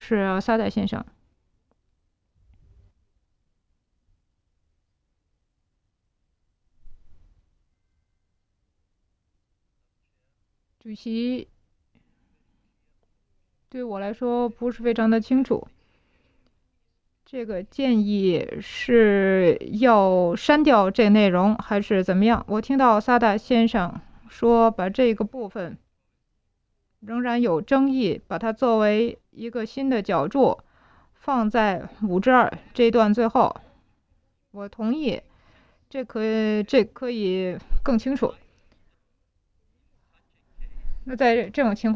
是萨代先生。主席，对我来说不是非常的清楚。这个建议是要删掉这内容还是怎么样？我听到萨达先生说把这个部分仍然有争议，把它作为一个新的脚注放在5之2这段最后。我同意，这可以更清楚。那在这种情况